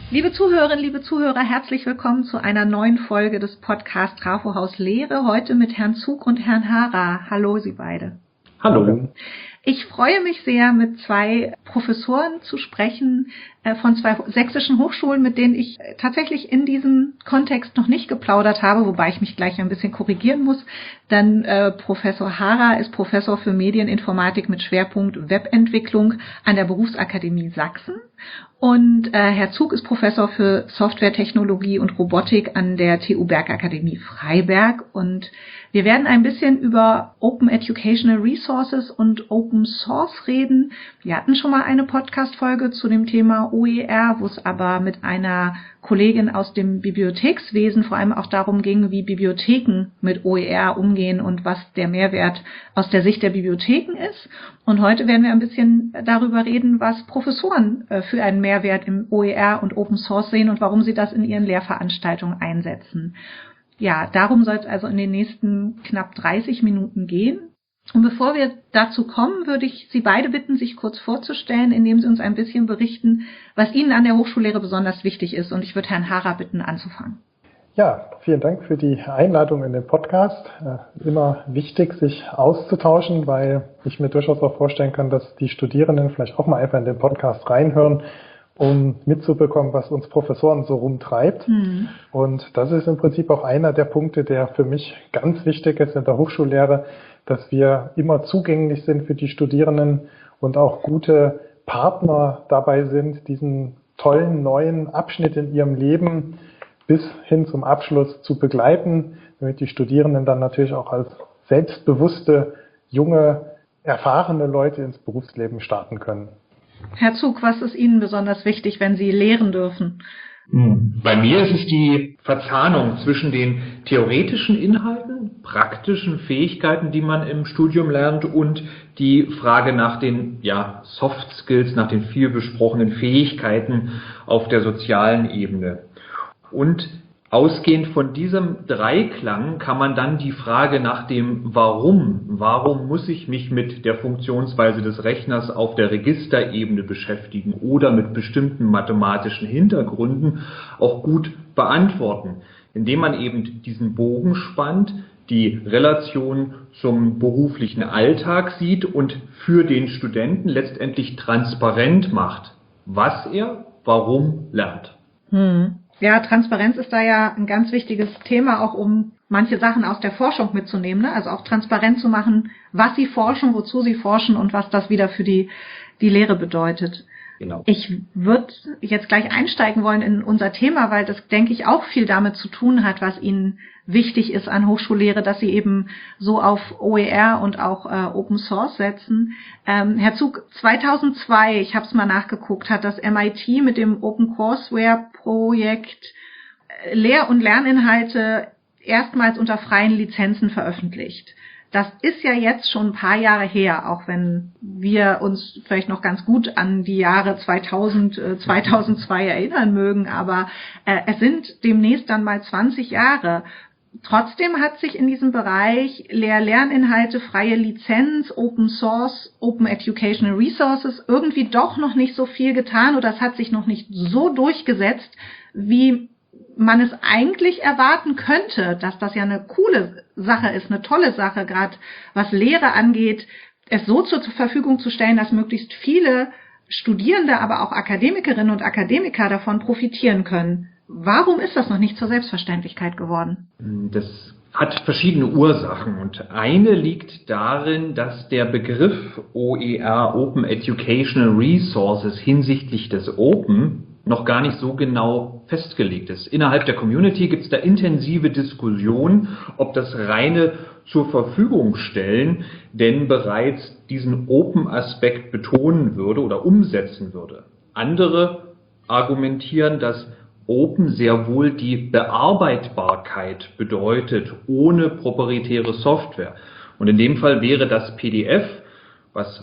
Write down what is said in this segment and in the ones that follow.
Liebe Zuhörerinnen, liebe Zuhörer, herzlich willkommen zu einer neuen Folge des Podcasts Trafohaus Lehre. Heute mit Herrn Zug und Herrn Hara. Hallo, Sie beide. Hallo. Ich freue mich sehr, mit zwei Professoren zu sprechen von zwei sächsischen Hochschulen, mit denen ich tatsächlich in diesem Kontext noch nicht geplaudert habe, wobei ich mich gleich ein bisschen korrigieren muss. Denn Professor Hara ist Professor für Medieninformatik mit Schwerpunkt Webentwicklung an der Berufsakademie Sachsen. Und Herr Zug ist Professor für Softwaretechnologie und Robotik an der TU Bergakademie Freiberg. Und wir werden ein bisschen über Open Educational Resources und Open Source reden. Wir hatten schon mal eine Podcast-Folge zu dem Thema OER, wo es aber mit einer Kollegin aus dem Bibliothekswesen vor allem auch darum ging, wie Bibliotheken mit OER umgehen und was der Mehrwert aus der Sicht der Bibliotheken ist. Und heute werden wir ein bisschen darüber reden, was Professoren für einen Mehrwert im OER und Open Source sehen und warum sie das in ihren Lehrveranstaltungen einsetzen. Ja, darum soll es also in den nächsten knapp 30 Minuten gehen. Und bevor wir dazu kommen, würde ich Sie beide bitten, sich kurz vorzustellen, indem Sie uns ein bisschen berichten, was Ihnen an der Hochschullehre besonders wichtig ist. Und ich würde Herrn Hara bitten, anzufangen. Ja, vielen Dank für die Einladung in den Podcast. Immer wichtig, sich auszutauschen, weil ich mir durchaus auch vorstellen kann, dass die Studierenden vielleicht auch mal einfach in den Podcast reinhören, um mitzubekommen, was uns Professoren so rumtreibt. Und das ist im Prinzip auch einer der Punkte, der für mich ganz wichtig ist in der Hochschullehre, dass wir immer zugänglich sind für die Studierenden und auch gute Partner dabei sind, diesen tollen neuen Abschnitt in ihrem Leben bis hin zum Abschluss zu begleiten, damit die Studierenden dann natürlich auch als selbstbewusste, junge, erfahrene Leute ins Berufsleben starten können. Herr Zug, was ist Ihnen besonders wichtig, wenn Sie lehren dürfen? Bei mir ist es die Verzahnung zwischen den theoretischen Inhalten, praktischen Fähigkeiten, die man im Studium lernt, und die Frage nach den Soft Skills, nach den viel besprochenen Fähigkeiten auf der sozialen Ebene. Und ausgehend von diesem Dreiklang kann man dann die Frage nach dem Warum muss ich mich mit der Funktionsweise des Rechners auf der Registerebene beschäftigen oder mit bestimmten mathematischen Hintergründen auch gut beantworten, indem man eben diesen Bogen spannt, die Relation zum beruflichen Alltag sieht und für den Studenten letztendlich transparent macht, was er warum lernt. Ja, Transparenz ist da ja ein ganz wichtiges Thema, auch um manche Sachen aus der Forschung mitzunehmen, ne? Also auch transparent zu machen, was Sie forschen, wozu Sie forschen und was das wieder für die Lehre bedeutet. Genau. Ich würde jetzt gleich einsteigen wollen in unser Thema, weil das, denke ich, auch viel damit zu tun hat, was Ihnen wichtig ist an Hochschullehre, dass Sie eben so auf OER und auch Open Source setzen. Herr Zug, 2002, ich habe es mal nachgeguckt, hat das MIT mit dem Open Courseware Projekt Lehr- und Lerninhalte erstmals unter freien Lizenzen veröffentlicht. Das ist ja jetzt schon ein paar Jahre her, auch wenn wir uns vielleicht noch ganz gut an die Jahre 2000, 2002 erinnern mögen, aber es sind demnächst dann mal 20 Jahre. Trotzdem hat sich in diesem Bereich Lehr-Lerninhalte, freie Lizenz, Open Source, Open Educational Resources irgendwie doch noch nicht so viel getan oder es hat sich noch nicht so durchgesetzt, wie man es eigentlich erwarten könnte, dass das ja eine coole Sache ist, eine tolle Sache, gerade was Lehre angeht, es so zur Verfügung zu stellen, dass möglichst viele Studierende, aber auch Akademikerinnen und Akademiker davon profitieren können. Warum ist das noch nicht zur Selbstverständlichkeit geworden? Das hat verschiedene Ursachen und eine liegt darin, dass der Begriff OER, Open Educational Resources, hinsichtlich des Open noch gar nicht so genau festgelegt ist. Innerhalb der Community gibt es da intensive Diskussionen, ob das reine zur Verfügung stellen denn bereits diesen Open-Aspekt betonen würde oder umsetzen würde. Andere argumentieren, dass Open sehr wohl die Bearbeitbarkeit bedeutet, ohne proprietäre Software. Und in dem Fall wäre das PDF, was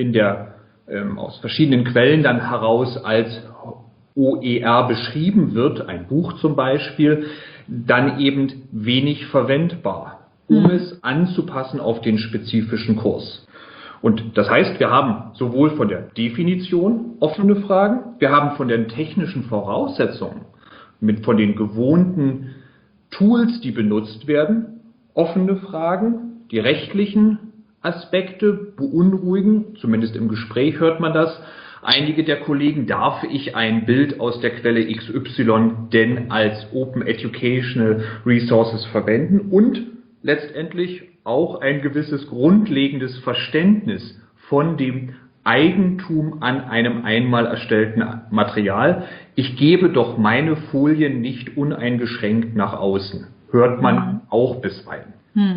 aus verschiedenen Quellen dann heraus als OER beschrieben wird, ein Buch zum Beispiel, dann eben wenig verwendbar, um es anzupassen auf den spezifischen Kurs. Und das heißt, wir haben sowohl von der Definition offene Fragen, wir haben von den technischen Voraussetzungen, von den gewohnten Tools, die benutzt werden, offene Fragen. Die rechtlichen Aspekte beunruhigen, zumindest im Gespräch hört man das. Einige der Kollegen, darf ich ein Bild aus der Quelle XY denn als Open Educational Resources verwenden? Und letztendlich auch ein gewisses grundlegendes Verständnis von dem Eigentum an einem einmal erstellten Material. Ich gebe doch meine Folien nicht uneingeschränkt nach außen. Hört man auch bisweilen.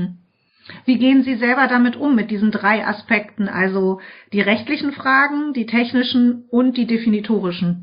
Wie gehen Sie selber damit um, mit diesen 3 Aspekten, also die rechtlichen Fragen, die technischen und die definitorischen?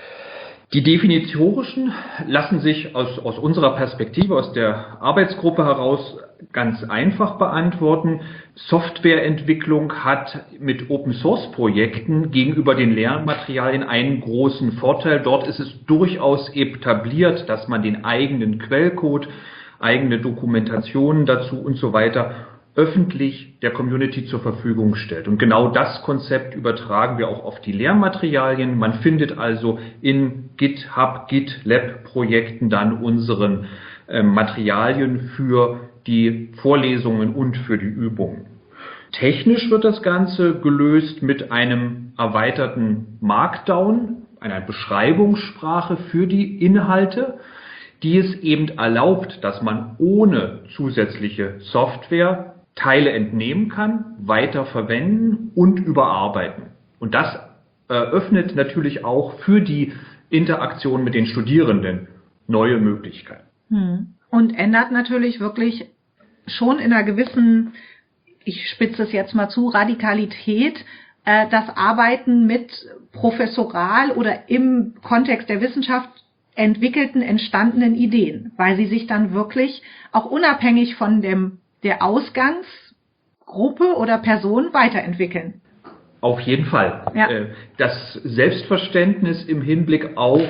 Die definitorischen lassen sich aus unserer Perspektive, aus der Arbeitsgruppe heraus ganz einfach beantworten. Softwareentwicklung hat mit Open-Source-Projekten gegenüber den Lehrmaterialien einen großen Vorteil. Dort ist es durchaus etabliert, dass man den eigenen Quellcode, eigene Dokumentationen dazu und so weiter öffentlich der Community zur Verfügung stellt. Und genau das Konzept übertragen wir auch auf die Lehrmaterialien. Man findet also in GitHub, GitLab-Projekten dann unseren Materialien für die Vorlesungen und für die Übungen. Technisch wird das Ganze gelöst mit einem erweiterten Markdown, einer Beschreibungssprache für die Inhalte, die es eben erlaubt, dass man ohne zusätzliche Software Teile entnehmen kann, weiter verwenden und überarbeiten. Und das eröffnet natürlich auch für die Interaktion mit den Studierenden neue Möglichkeiten. Und ändert natürlich wirklich schon in einer gewissen, ich spitze es jetzt mal zu, Radikalität, das Arbeiten mit professoral oder im Kontext der Wissenschaft entstandenen Ideen, weil sie sich dann wirklich auch unabhängig von der Ausgangsgruppe oder Person weiterentwickeln. Auf jeden Fall. Ja. Das Selbstverständnis im Hinblick auf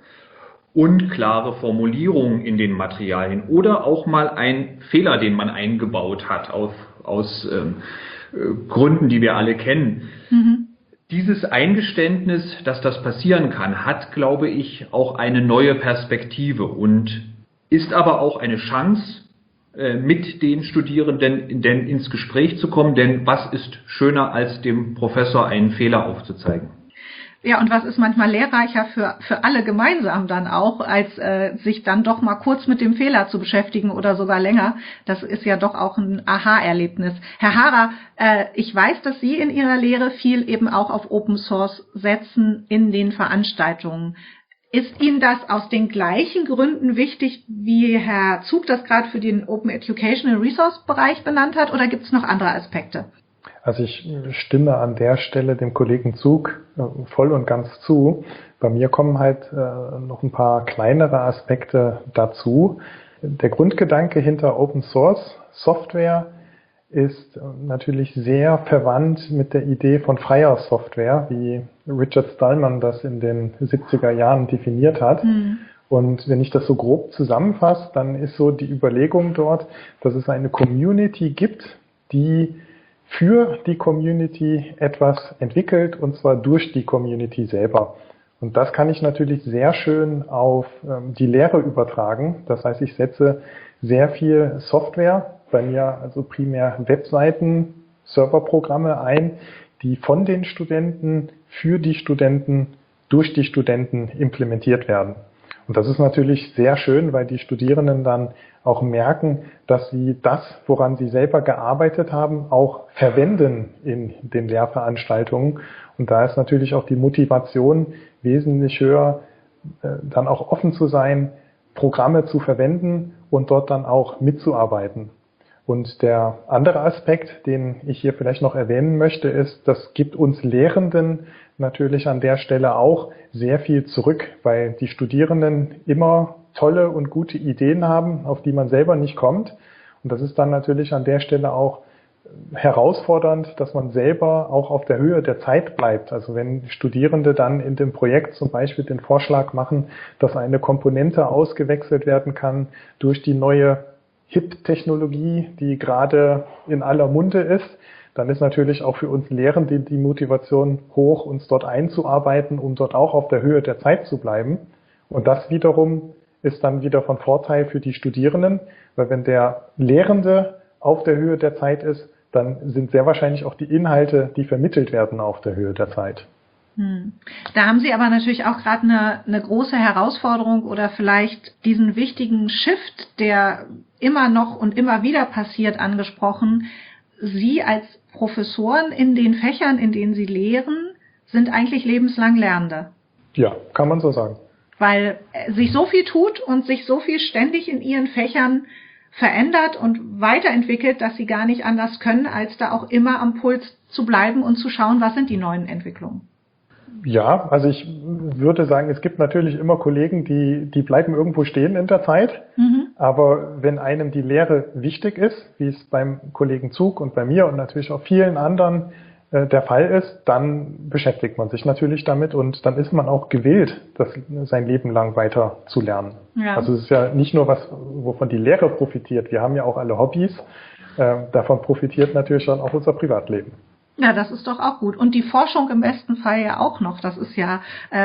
unklare Formulierungen in den Materialien oder auch mal ein Fehler, den man eingebaut hat aus Gründen, die wir alle kennen. Dieses Eingeständnis, dass das passieren kann, hat, glaube ich, auch eine neue Perspektive und ist aber auch eine Chance, mit den Studierenden denn ins Gespräch zu kommen, denn was ist schöner, als dem Professor einen Fehler aufzuzeigen? Ja, und was ist manchmal lehrreicher für alle gemeinsam dann auch, als sich dann doch mal kurz mit dem Fehler zu beschäftigen oder sogar länger. Das ist ja doch auch ein Aha-Erlebnis. Herr Haarer, ich weiß, dass Sie in Ihrer Lehre viel eben auch auf Open Source setzen in den Veranstaltungen. Ist Ihnen das aus den gleichen Gründen wichtig, wie Herr Zug das gerade für den Open Educational Resource Bereich benannt hat, oder gibt es noch andere Aspekte? Also ich stimme an der Stelle dem Kollegen Zug voll und ganz zu. Bei mir kommen halt noch ein paar kleinere Aspekte dazu. Der Grundgedanke hinter Open Source Software ist natürlich sehr verwandt mit der Idee von freier Software, wie Richard Stallman das in den 70er Jahren definiert hat. Und wenn ich das so grob zusammenfasse, dann ist so die Überlegung dort, dass es eine Community gibt, die für die Community etwas entwickelt, und zwar durch die Community selber. Und das kann ich natürlich sehr schön auf die Lehre übertragen. Das heißt, ich setze sehr viel Software, bei mir also primär Webseiten, Serverprogramme ein, die von den Studenten, für die Studenten, durch die Studenten implementiert werden. Und das ist natürlich sehr schön, weil die Studierenden dann auch merken, dass sie das, woran sie selber gearbeitet haben, auch verwenden in den Lehrveranstaltungen. Und da ist natürlich auch die Motivation wesentlich höher, dann auch offen zu sein, Programme zu verwenden und dort dann auch mitzuarbeiten. Und der andere Aspekt, den ich hier vielleicht noch erwähnen möchte, ist, das gibt uns Lehrenden natürlich an der Stelle auch sehr viel zurück, weil die Studierenden immer tolle und gute Ideen haben, auf die man selber nicht kommt. Und das ist dann natürlich an der Stelle auch herausfordernd, dass man selber auch auf der Höhe der Zeit bleibt. Also wenn Studierende dann in dem Projekt zum Beispiel den Vorschlag machen, dass eine Komponente ausgewechselt werden kann durch die neue HIP-Technologie, die gerade in aller Munde ist, dann ist natürlich auch für uns Lehrende die Motivation hoch, uns dort einzuarbeiten, um dort auch auf der Höhe der Zeit zu bleiben. Und das wiederum ist dann wieder von Vorteil für die Studierenden, weil wenn der Lehrende auf der Höhe der Zeit ist, dann sind sehr wahrscheinlich auch die Inhalte, die vermittelt werden, auf der Höhe der Zeit. Da haben Sie aber natürlich auch gerade eine große Herausforderung oder vielleicht diesen wichtigen Shift, der immer noch und immer wieder passiert, angesprochen. Sie als Professoren in den Fächern, in denen Sie lehren, sind eigentlich lebenslang Lernende. Ja, kann man so sagen. Weil sich so viel tut und sich so viel ständig in Ihren Fächern verändert und weiterentwickelt, dass Sie gar nicht anders können, als da auch immer am Puls zu bleiben und zu schauen, was sind die neuen Entwicklungen. Ja, also ich würde sagen, es gibt natürlich immer Kollegen, die bleiben irgendwo stehen in der Zeit. Aber wenn einem die Lehre wichtig ist, wie es beim Kollegen Zug und bei mir und natürlich auch vielen anderen der Fall ist, dann beschäftigt man sich natürlich damit und dann ist man auch gewillt, das sein Leben lang weiter zu lernen. Ja. Also es ist ja nicht nur was, wovon die Lehre profitiert. Wir haben ja auch alle Hobbys. Davon profitiert natürlich dann auch unser Privatleben. Ja, das ist doch auch gut. Und die Forschung im besten Fall ja auch noch. Das ist ja,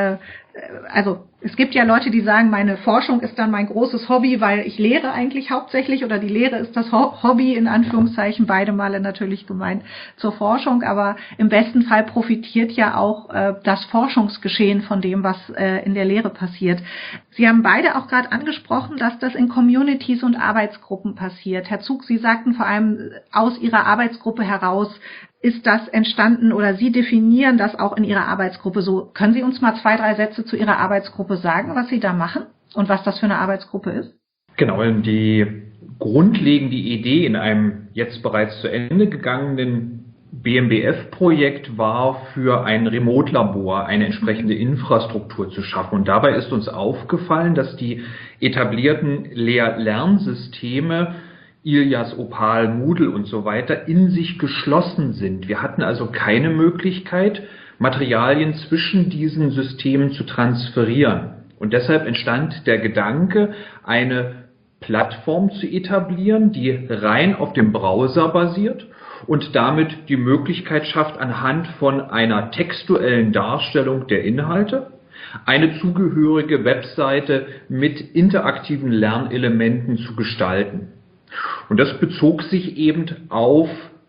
also es gibt ja Leute, die sagen, meine Forschung ist dann mein großes Hobby, weil ich lehre eigentlich hauptsächlich oder die Lehre ist das Hobby, in Anführungszeichen, beide Male natürlich gemeint zur Forschung. Aber im besten Fall profitiert ja auch das Forschungsgeschehen von dem, was in der Lehre passiert. Sie haben beide auch gerade angesprochen, dass das in Communities und Arbeitsgruppen passiert. Herr Zug, Sie sagten vor allem aus Ihrer Arbeitsgruppe heraus, ist das entstanden oder Sie definieren das auch in Ihrer Arbeitsgruppe so. Können Sie uns mal 2, 3 Sätze zu Ihrer Arbeitsgruppe sagen, was Sie da machen und was das für eine Arbeitsgruppe ist? Genau, die grundlegende Idee in einem jetzt bereits zu Ende gegangenen BMBF-Projekt war, für ein Remote-Labor eine entsprechende Infrastruktur zu schaffen. Und dabei ist uns aufgefallen, dass die etablierten Lehr-Lernsysteme Ilias, Opal, Moodle und so weiter in sich geschlossen sind. Wir hatten also keine Möglichkeit, Materialien zwischen diesen Systemen zu transferieren. Und deshalb entstand der Gedanke, eine Plattform zu etablieren, die rein auf dem Browser basiert und damit die Möglichkeit schafft, anhand von einer textuellen Darstellung der Inhalte eine zugehörige Webseite mit interaktiven Lernelementen zu gestalten. Und das bezog sich eben auf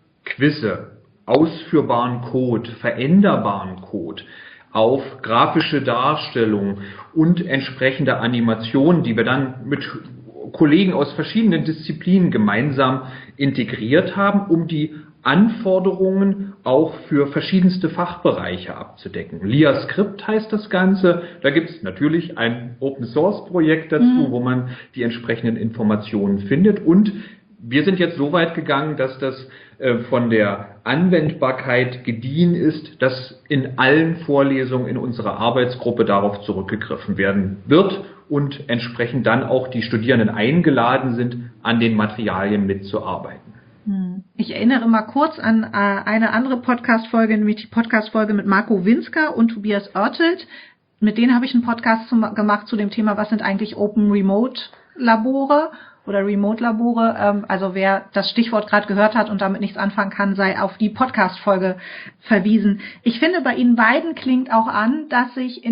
Quizze, ausführbaren Code, veränderbaren Code, auf grafische Darstellung und entsprechende Animationen, die wir dann mit Kollegen aus verschiedenen Disziplinen gemeinsam integriert haben, um die Anforderungen auch für verschiedenste Fachbereiche abzudecken. LIA-Script heißt das Ganze. Da gibt es natürlich ein Open-Source-Projekt dazu, wo man die entsprechenden Informationen findet. Und wir sind jetzt so weit gegangen, dass das von der Anwendbarkeit gediehen ist, dass in allen Vorlesungen in unserer Arbeitsgruppe darauf zurückgegriffen werden wird und entsprechend dann auch die Studierenden eingeladen sind, an den Materialien mitzuarbeiten. Ich erinnere mal kurz an eine andere Podcast-Folge, nämlich die Podcast-Folge mit Marco Winsker und Tobias Oertelt. Mit denen habe ich einen Podcast gemacht zu dem Thema, was sind eigentlich Open Remote Labore oder Remote Labore. Also wer das Stichwort gerade gehört hat und damit nichts anfangen kann, sei auf die Podcast-Folge verwiesen. Ich finde, bei Ihnen beiden klingt auch an, dass sich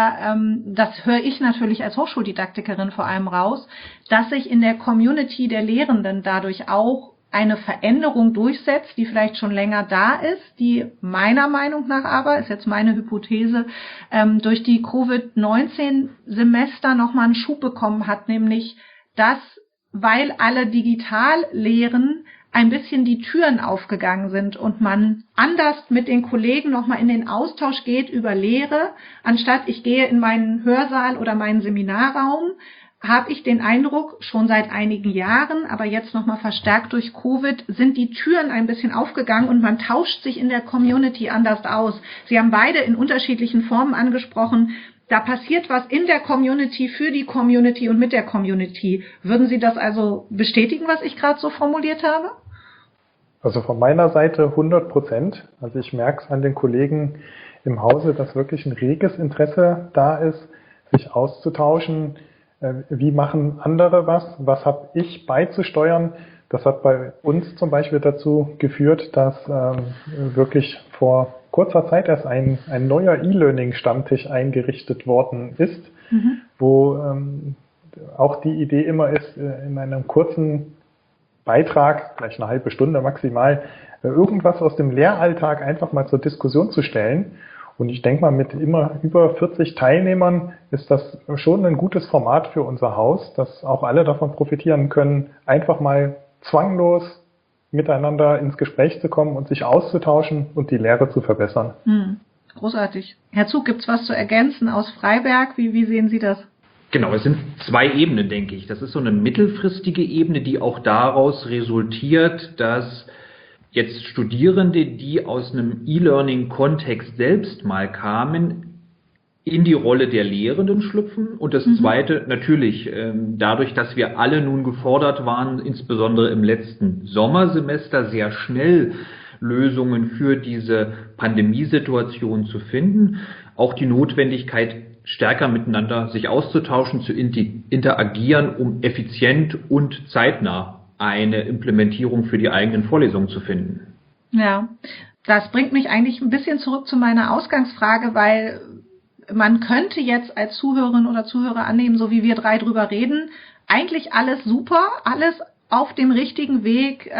das höre ich natürlich als Hochschuldidaktikerin vor allem raus, dass sich in der Community der Lehrenden dadurch auch eine Veränderung durchsetzt, die vielleicht schon länger da ist, die meiner Meinung nach aber, ist jetzt meine Hypothese, durch die Covid-19-Semester nochmal einen Schub bekommen hat, nämlich, dass, weil alle digital lehren, ein bisschen die Türen aufgegangen sind und man anders mit den Kollegen nochmal in den Austausch geht über Lehre, anstatt ich gehe in meinen Hörsaal oder meinen Seminarraum, habe ich den Eindruck, schon seit einigen Jahren, aber jetzt nochmal verstärkt durch Covid, sind die Türen ein bisschen aufgegangen und man tauscht sich in der Community anders aus. Sie haben beide in unterschiedlichen Formen angesprochen, da passiert was in der Community, für die Community und mit der Community. Würden Sie das also bestätigen, was ich gerade so formuliert habe? Also von meiner Seite 100%. Also ich merke es an den Kollegen im Hause, dass wirklich ein reges Interesse da ist, sich auszutauschen. wie machen andere was habe ich beizusteuern. Das hat bei uns zum Beispiel dazu geführt, dass wirklich vor kurzer Zeit erst ein neuer E-Learning-Stammtisch eingerichtet worden ist, wo auch die Idee immer ist, in einem kurzen Beitrag, vielleicht eine halbe Stunde maximal, irgendwas aus dem Lehralltag einfach mal zur Diskussion zu stellen. Und ich denke mal, mit immer über 40 Teilnehmern ist das schon ein gutes Format für unser Haus, dass auch alle davon profitieren können, einfach mal zwanglos miteinander ins Gespräch zu kommen und sich auszutauschen und die Lehre zu verbessern. Großartig. Herr Zug, gibt's was zu ergänzen aus Freiberg? Wie sehen Sie das? Genau, es sind 2 Ebenen, denke ich. Das ist so eine mittelfristige Ebene, die auch daraus resultiert, dass jetzt Studierende, die aus einem E-Learning-Kontext selbst mal kamen, in die Rolle der Lehrenden schlüpfen. Und das Zweite, natürlich, dadurch, dass wir alle nun gefordert waren, insbesondere im letzten Sommersemester, sehr schnell Lösungen für diese Pandemiesituation zu finden, auch die Notwendigkeit, stärker miteinander sich auszutauschen, zu interagieren, um effizient und zeitnah eine Implementierung für die eigenen Vorlesungen zu finden. Ja, das bringt mich eigentlich ein bisschen zurück zu meiner Ausgangsfrage, weil man könnte jetzt als Zuhörerin oder Zuhörer annehmen, so wie wir 3 drüber reden, eigentlich alles super, alles auf dem richtigen Weg,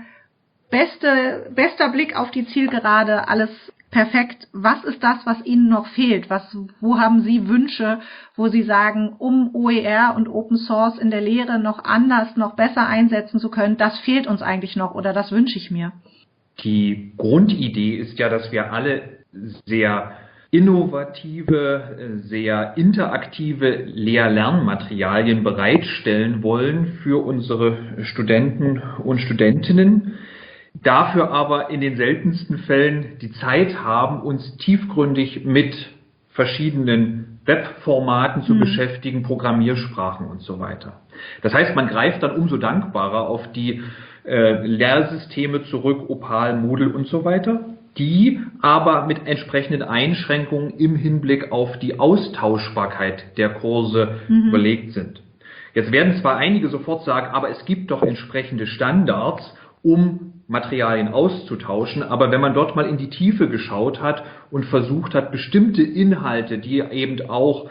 bester Blick auf die Zielgerade, alles perfekt. Was ist das, was Ihnen noch fehlt? Wo haben Sie Wünsche, wo Sie sagen, um OER und Open Source in der Lehre noch anders, noch besser einsetzen zu können, das fehlt uns eigentlich noch oder das wünsche ich mir? Die Grundidee ist ja, dass wir alle sehr innovative, sehr interaktive Lehr-Lernmaterialien bereitstellen wollen für unsere Studenten und Studentinnen. Dafür aber in den seltensten Fällen die Zeit haben, uns tiefgründig mit verschiedenen Webformaten zu beschäftigen, Programmiersprachen und so weiter. Das heißt, man greift dann umso dankbarer auf die Lehrsysteme zurück, Opal, Moodle und so weiter, die aber mit entsprechenden Einschränkungen im Hinblick auf die Austauschbarkeit der Kurse überlegt sind. Jetzt werden zwar einige sofort sagen, aber es gibt doch entsprechende Standards, um Materialien auszutauschen, aber wenn man dort mal in die Tiefe geschaut hat und versucht hat, bestimmte Inhalte, die eben auch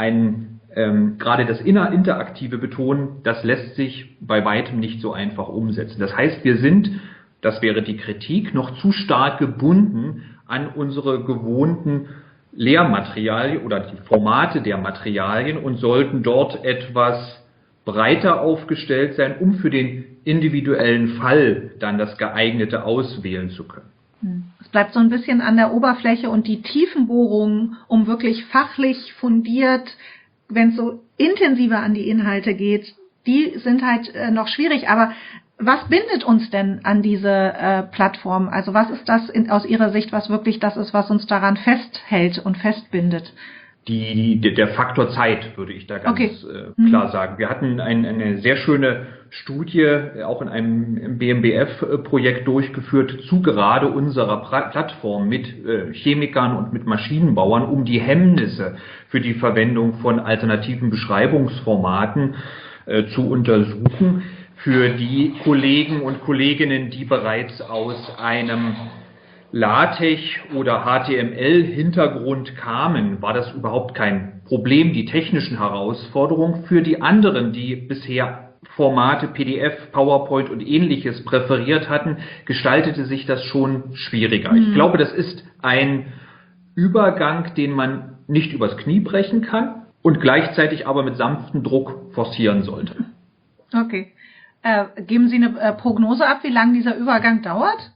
gerade das Interaktive betonen, das lässt sich bei weitem nicht so einfach umsetzen. Das heißt, wir sind, das wäre die Kritik, noch zu stark gebunden an unsere gewohnten Lehrmaterialien oder die Formate der Materialien und sollten dort etwas breiter aufgestellt sein, um für den individuellen Fall dann das Geeignete auswählen zu können. Es bleibt so ein bisschen an der Oberfläche und die Tiefenbohrungen, um wirklich fachlich fundiert, wenn es so intensiver an die Inhalte geht, die sind halt noch schwierig. Aber was bindet uns denn an diese Plattform? Also was ist das aus Ihrer Sicht, was wirklich das ist, was uns daran festhält und festbindet? Der Faktor Zeit, würde ich da ganz klar sagen. Wir hatten eine sehr schöne Studie, auch in einem BMBF-Projekt durchgeführt, zu gerade unserer Plattform mit Chemikern und mit Maschinenbauern, um die Hemmnisse für die Verwendung von alternativen Beschreibungsformaten zu untersuchen. Für die Kollegen und Kolleginnen, die bereits aus einem LaTeX oder HTML-Hintergrund kamen, war das überhaupt kein Problem, die technischen Herausforderungen. Für die anderen, die bisher Formate PDF, PowerPoint und Ähnliches präferiert hatten, gestaltete sich das schon schwieriger. Ich glaube, das ist ein Übergang, den man nicht übers Knie brechen kann und gleichzeitig aber mit sanftem Druck forcieren sollte. Okay. Geben Sie eine Prognose ab, wie lange dieser Übergang dauert?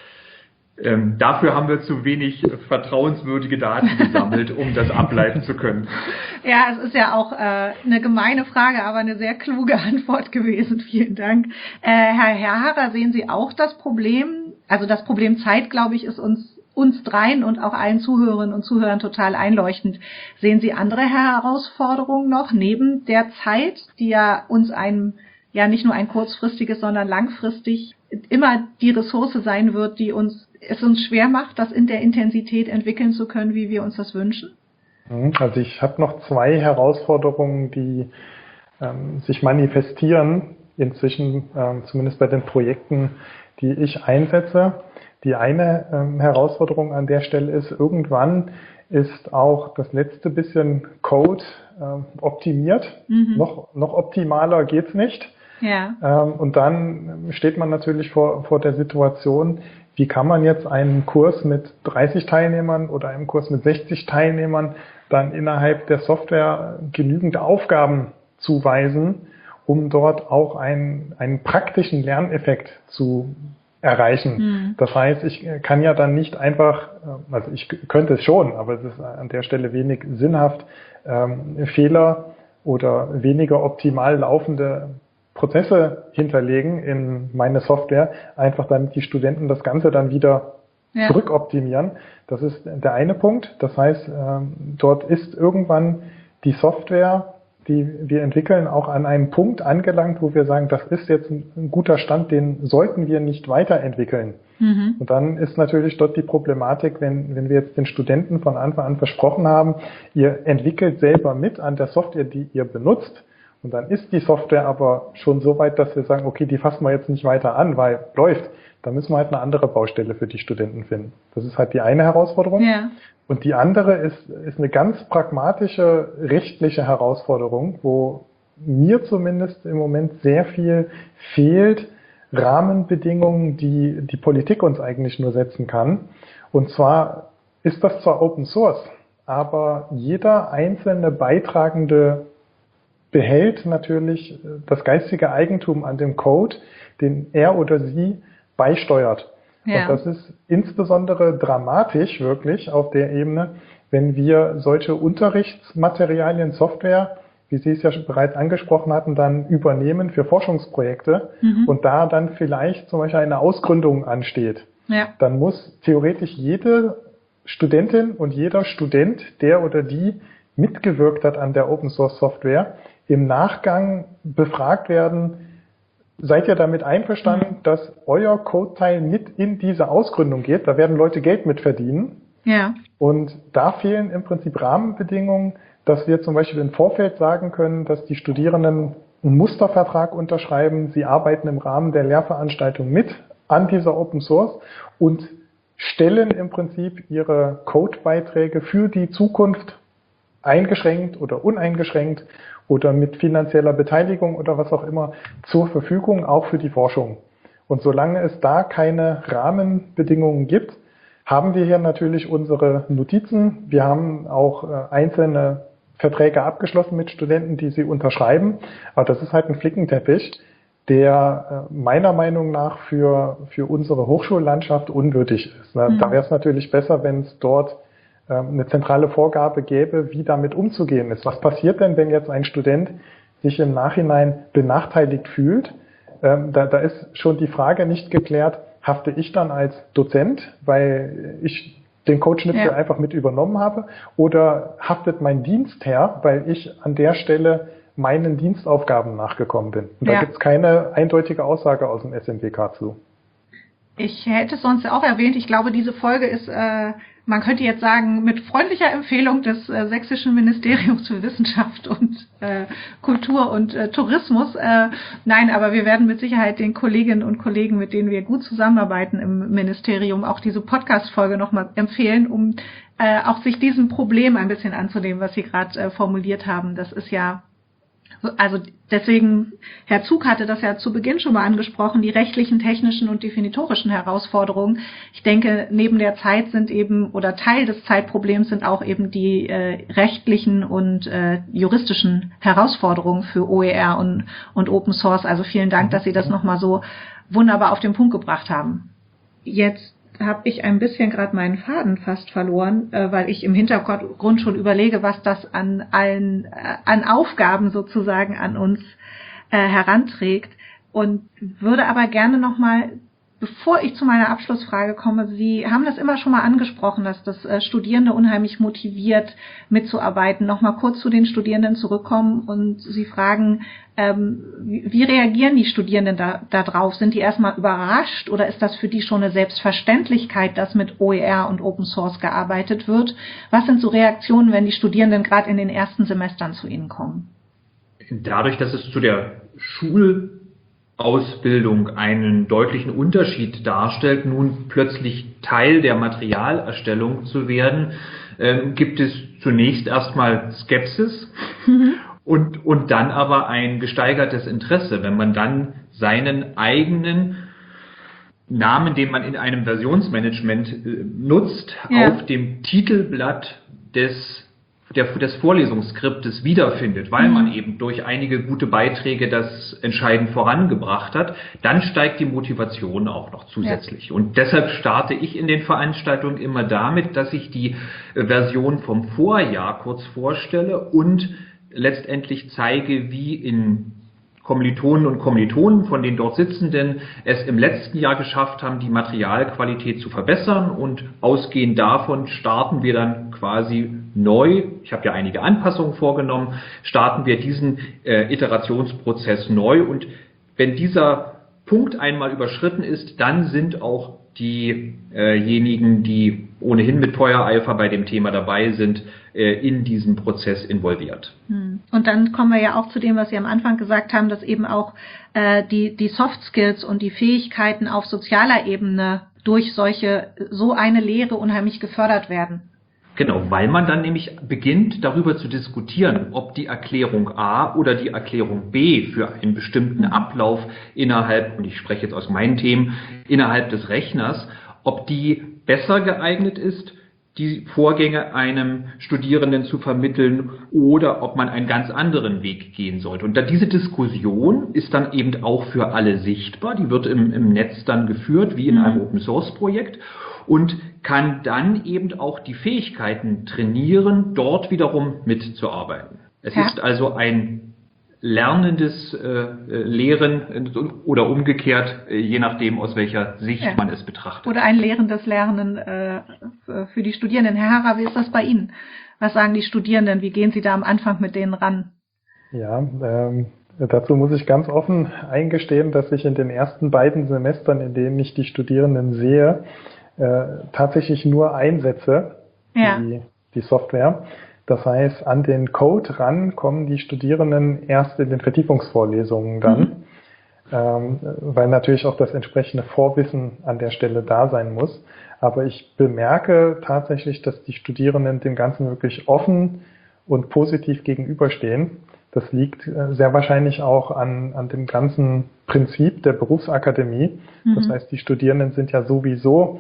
Dafür haben wir zu wenig vertrauenswürdige Daten gesammelt, um das ableiten zu können. Ja, es ist ja auch eine gemeine Frage, aber eine sehr kluge Antwort gewesen. Vielen Dank. Herr Herrharer, sehen Sie auch das Problem? Also das Problem Zeit, glaube ich, ist uns dreien und auch allen Zuhörerinnen und Zuhörern total einleuchtend. Sehen Sie andere Herausforderungen noch neben der Zeit, die ja uns nicht nur ein kurzfristiges, sondern langfristig immer die Ressource sein wird, die es uns schwer macht, das in der Intensität entwickeln zu können, wie wir uns das wünschen? Also ich habe noch 2 Herausforderungen, die sich manifestieren, inzwischen zumindest bei den Projekten, die ich einsetze. Die eine Herausforderung an der Stelle ist, irgendwann ist auch das letzte bisschen Code optimiert. Noch optimaler geht's nicht. Ja. Und dann steht man natürlich vor der Situation, wie kann man jetzt einen Kurs mit 30 Teilnehmern oder einen Kurs mit 60 Teilnehmern dann innerhalb der Software genügend Aufgaben zuweisen, um dort auch einen praktischen Lerneffekt zu erreichen. Das heißt, ich kann ja dann nicht einfach, also ich könnte es schon, aber es ist an der Stelle wenig sinnhaft, Fehler oder weniger optimal laufende Prozesse hinterlegen in meine Software, einfach damit die Studenten das Ganze dann wieder zurückoptimieren. Das ist der eine Punkt. Das heißt, dort ist irgendwann die Software, die wir entwickeln, auch an einem Punkt angelangt, wo wir sagen, das ist jetzt ein guter Stand, den sollten wir nicht weiterentwickeln. Und dann ist natürlich dort die Problematik, wenn wir jetzt den Studenten von Anfang an versprochen haben, ihr entwickelt selber mit an der Software, die ihr benutzt, und dann ist die Software aber schon so weit, dass wir sagen, okay, die fassen wir jetzt nicht weiter an, weil läuft. Da müssen wir halt eine andere Baustelle für die Studenten finden. Das ist halt die eine Herausforderung. Ja. Und die andere ist eine ganz pragmatische rechtliche Herausforderung, wo mir zumindest im Moment sehr viel fehlt, Rahmenbedingungen, die die Politik uns eigentlich nur setzen kann. Und zwar ist das zwar Open Source, aber jeder einzelne Beitragende behält natürlich das geistige Eigentum an dem Code, den er oder sie beisteuert. Ja. Und das ist insbesondere dramatisch wirklich auf der Ebene, wenn wir solche Unterrichtsmaterialien, Software, wie Sie es ja schon bereits angesprochen hatten, dann übernehmen für Forschungsprojekte und da dann vielleicht zum Beispiel eine Ausgründung ansteht. Ja. Dann muss theoretisch jede Studentin und jeder Student, der oder die mitgewirkt hat an der Open Source Software, im Nachgang befragt werden, seid ihr damit einverstanden, dass euer Codeteil mit in diese Ausgründung geht? Da werden Leute Geld mit verdienen. Ja. Und da fehlen im Prinzip Rahmenbedingungen, dass wir zum Beispiel im Vorfeld sagen können, dass die Studierenden einen Mustervertrag unterschreiben, sie arbeiten im Rahmen der Lehrveranstaltung mit an dieser Open Source und stellen im Prinzip ihre Codebeiträge für die Zukunft eingeschränkt oder uneingeschränkt oder mit finanzieller Beteiligung oder was auch immer zur Verfügung, auch für die Forschung. Und solange es da keine Rahmenbedingungen gibt, haben wir hier natürlich unsere Notizen. Wir haben auch einzelne Verträge abgeschlossen mit Studenten, die sie unterschreiben. Aber das ist halt ein Flickenteppich, der meiner Meinung nach für unsere Hochschullandschaft unwürdig ist. Da wäre es natürlich besser, wenn es dort eine zentrale Vorgabe gäbe, wie damit umzugehen ist. Was passiert denn, wenn jetzt ein Student sich im Nachhinein benachteiligt fühlt? Da ist schon die Frage nicht geklärt, hafte ich dann als Dozent, weil ich den Codeschnipsel einfach mit übernommen habe, oder haftet mein Dienstherr, weil ich an der Stelle meinen Dienstaufgaben nachgekommen bin? Und da gibt es keine eindeutige Aussage aus dem SMWK zu. Ich hätte es sonst auch erwähnt, ich glaube, diese Folge ist, man könnte jetzt sagen, mit freundlicher Empfehlung des Sächsischen Ministeriums für Wissenschaft und Kultur und Tourismus. Nein, aber wir werden mit Sicherheit den Kolleginnen und Kollegen, mit denen wir gut zusammenarbeiten im Ministerium, auch diese Podcast-Folge nochmal empfehlen, um auch sich diesem Problem ein bisschen anzunehmen, was Sie gerade formuliert haben. Das ist ja, also deswegen, Herr Zug hatte das ja zu Beginn schon mal angesprochen, die rechtlichen, technischen und definitorischen Herausforderungen. Ich denke, neben der Zeit sind eben, oder Teil des Zeitproblems sind auch eben die rechtlichen und juristischen Herausforderungen für OER und Open Source. Also vielen Dank, dass Sie das nochmal so wunderbar auf den Punkt gebracht haben. Jetzt habe ich ein bisschen gerade meinen Faden fast verloren, weil ich im Hintergrund schon überlege, was das an Aufgaben sozusagen an uns heranträgt, und würde aber gerne nochmal, bevor ich zu meiner Abschlussfrage komme, Sie haben das immer schon mal angesprochen, dass das Studierende unheimlich motiviert mitzuarbeiten, nochmal kurz zu den Studierenden zurückkommen und Sie fragen, wie reagieren die Studierenden da drauf? Sind die erstmal überrascht oder ist das für die schon eine Selbstverständlichkeit, dass mit OER und Open Source gearbeitet wird? Was sind so Reaktionen, wenn die Studierenden gerade in den ersten Semestern zu Ihnen kommen? Dadurch, dass es zu der Schulausbildung einen deutlichen Unterschied darstellt, nun plötzlich Teil der Materialerstellung zu werden, gibt es zunächst erstmal Skepsis und dann aber ein gesteigertes Interesse, wenn man dann seinen eigenen Namen, den man in einem Versionsmanagement nutzt, auf dem Titelblatt des Vorlesungsskriptes wiederfindet, weil man eben durch einige gute Beiträge das entscheidend vorangebracht hat, dann steigt die Motivation auch noch zusätzlich. Ja. Und deshalb starte ich in den Veranstaltungen immer damit, dass ich die Version vom Vorjahr kurz vorstelle und letztendlich zeige, wie in Kommilitonen und Kommilitonen von den dort Sitzenden es im letzten Jahr geschafft haben, die Materialqualität zu verbessern, und ausgehend davon starten wir dann quasi neu. Ich habe ja einige Anpassungen vorgenommen, starten wir diesen Iterationsprozess neu, und wenn dieser Punkt einmal überschritten ist, dann sind auch diejenigen, die ohnehin mit Feuereifer bei dem Thema dabei sind, in diesem Prozess involviert. Und dann kommen wir ja auch zu dem, was Sie am Anfang gesagt haben, dass eben auch die Soft Skills und die Fähigkeiten auf sozialer Ebene durch so eine Lehre unheimlich gefördert werden. Genau, weil man dann nämlich beginnt, darüber zu diskutieren, ob die Erklärung A oder die Erklärung B für einen bestimmten Ablauf innerhalb, und ich spreche jetzt aus meinen Themen, innerhalb des Rechners, ob die besser geeignet ist, die Vorgänge einem Studierenden zu vermitteln, oder ob man einen ganz anderen Weg gehen sollte. Und diese Diskussion ist dann eben auch für alle sichtbar, die wird im Netz dann geführt, wie in einem Open-Source-Projekt, und kann dann eben auch die Fähigkeiten trainieren, dort wiederum mitzuarbeiten. Es ist also ein lernendes Lehren oder umgekehrt, je nachdem, aus welcher Sicht man es betrachtet. Oder ein lehrendes Lernen für die Studierenden. Herr Harrer, wie ist das bei Ihnen? Was sagen die Studierenden? Wie gehen Sie da am Anfang mit denen ran? Ja, dazu muss ich ganz offen eingestehen, dass ich in den ersten beiden Semestern, in denen ich die Studierenden sehe, tatsächlich nur einsetze, die Software. Das heißt, an den Code ran kommen die Studierenden erst in den Vertiefungsvorlesungen dann, weil natürlich auch das entsprechende Vorwissen an der Stelle da sein muss. Aber ich bemerke tatsächlich, dass die Studierenden dem Ganzen wirklich offen und positiv gegenüberstehen. Das liegt sehr wahrscheinlich auch an dem ganzen Prinzip der Berufsakademie. Das heißt, die Studierenden sind ja sowieso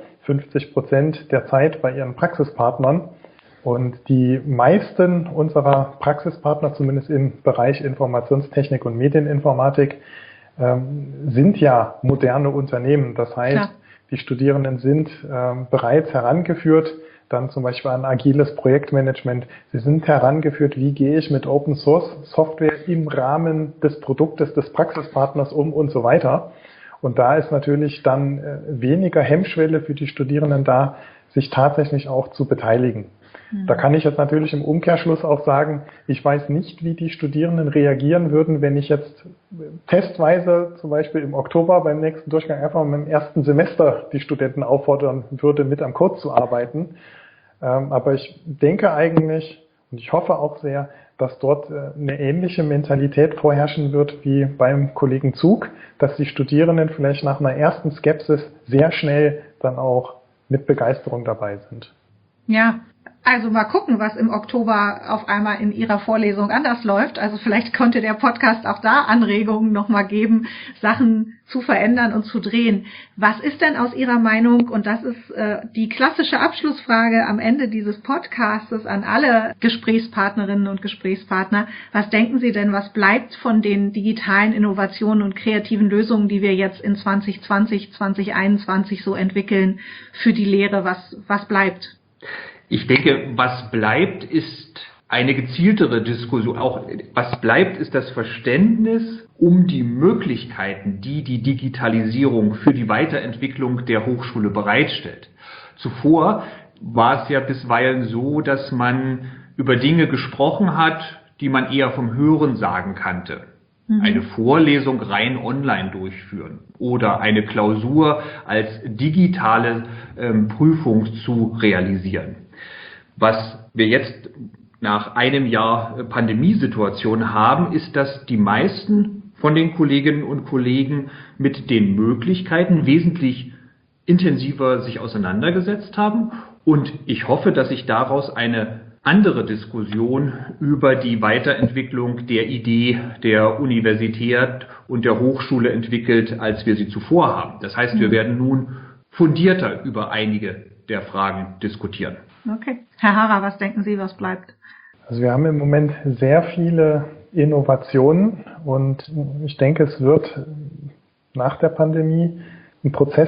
50% der Zeit bei ihren Praxispartnern. Und die meisten unserer Praxispartner, zumindest im Bereich Informationstechnik und Medieninformatik, sind ja moderne Unternehmen. Das heißt, die Studierenden sind bereits herangeführt, dann zum Beispiel an agiles Projektmanagement. Sie sind herangeführt, wie gehe ich mit Open Source Software im Rahmen des Produktes des Praxispartners um und so weiter. Und da ist natürlich dann weniger Hemmschwelle für die Studierenden da, sich tatsächlich auch zu beteiligen. Da kann ich jetzt natürlich im Umkehrschluss auch sagen, ich weiß nicht, wie die Studierenden reagieren würden, wenn ich jetzt testweise zum Beispiel im Oktober beim nächsten Durchgang einfach im ersten Semester die Studenten auffordern würde, mit am Code zu arbeiten. Aber ich denke eigentlich und ich hoffe auch sehr, dass dort eine ähnliche Mentalität vorherrschen wird wie beim Kollegen Zug, dass die Studierenden vielleicht nach einer ersten Skepsis sehr schnell dann auch mit Begeisterung dabei sind. Ja, also mal gucken, was im Oktober auf einmal in Ihrer Vorlesung anders läuft. Also vielleicht konnte der Podcast auch da Anregungen nochmal geben, Sachen zu verändern und zu drehen. Was ist denn aus Ihrer Meinung, und das ist die klassische Abschlussfrage am Ende dieses Podcastes an alle Gesprächspartnerinnen und Gesprächspartner, was denken Sie denn, was bleibt von den digitalen Innovationen und kreativen Lösungen, die wir jetzt in 2020, 2021 so entwickeln für die Lehre? Was bleibt? Ich denke, was bleibt, ist eine gezieltere Diskussion. Auch was bleibt, ist das Verständnis um die Möglichkeiten, die die Digitalisierung für die Weiterentwicklung der Hochschule bereitstellt. Zuvor war es ja bisweilen so, dass man über Dinge gesprochen hat, die man eher vom Hörensagen kannte. Eine Vorlesung rein online durchführen oder eine Klausur als digitale Prüfung zu realisieren. Was wir jetzt nach einem Jahr Pandemiesituation haben, ist, dass die meisten von den Kolleginnen und Kollegen mit den Möglichkeiten wesentlich intensiver sich auseinandergesetzt haben. Und ich hoffe, dass sich daraus eine andere Diskussion über die Weiterentwicklung der Idee der Universität und der Hochschule entwickelt, als wir sie zuvor haben. Das heißt, wir werden nun fundierter über einige der Fragen diskutieren. Okay. Herr Harrer, was denken Sie, was bleibt? Also wir haben im Moment sehr viele Innovationen und ich denke, es wird nach der Pandemie ein Prozess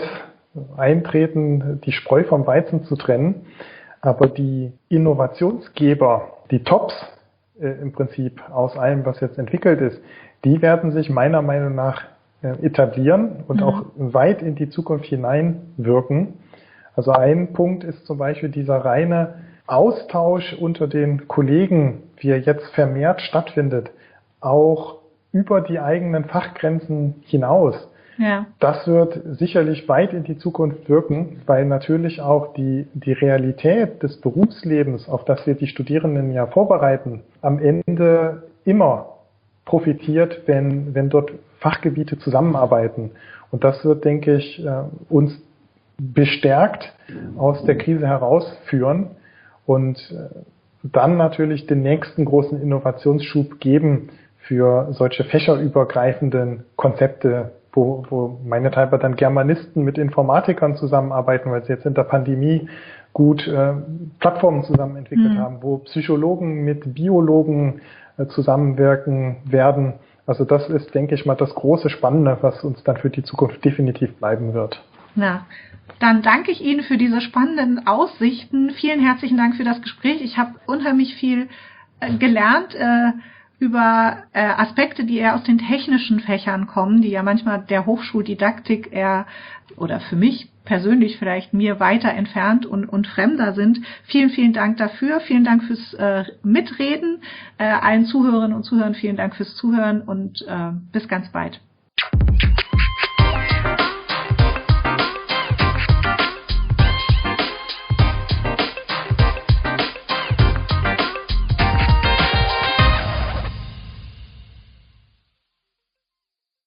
eintreten, die Spreu vom Weizen zu trennen. Aber die Innovationsgeber, die Tops im Prinzip aus allem, was jetzt entwickelt ist, die werden sich meiner Meinung nach etablieren und auch weit in die Zukunft hineinwirken. Also ein Punkt ist zum Beispiel dieser reine Austausch unter den Kollegen, wie er jetzt vermehrt stattfindet, auch über die eigenen Fachgrenzen hinaus. Ja. Das wird sicherlich weit in die Zukunft wirken, weil natürlich auch die Realität des Berufslebens, auf das wir die Studierenden ja vorbereiten, am Ende immer profitiert, wenn dort Fachgebiete zusammenarbeiten. Und das wird, denke ich, uns bestärkt aus der Krise herausführen und dann natürlich den nächsten großen Innovationsschub geben für solche fächerübergreifenden Konzepte, wo meinethalb dann Germanisten mit Informatikern zusammenarbeiten, weil sie jetzt in der Pandemie gut Plattformen zusammen entwickelt haben, wo Psychologen mit Biologen zusammenwirken werden. Also das ist, denke ich mal, das große Spannende, was uns dann für die Zukunft definitiv bleiben wird. Na, dann danke ich Ihnen für diese spannenden Aussichten. Vielen herzlichen Dank für das Gespräch. Ich habe unheimlich viel gelernt über Aspekte, die eher aus den technischen Fächern kommen, die ja manchmal der Hochschuldidaktik eher oder für mich persönlich vielleicht mir weiter entfernt und fremder sind. Vielen, vielen Dank dafür. Vielen Dank fürs Mitreden. Allen Zuhörerinnen und Zuhörern vielen Dank fürs Zuhören und bis ganz bald.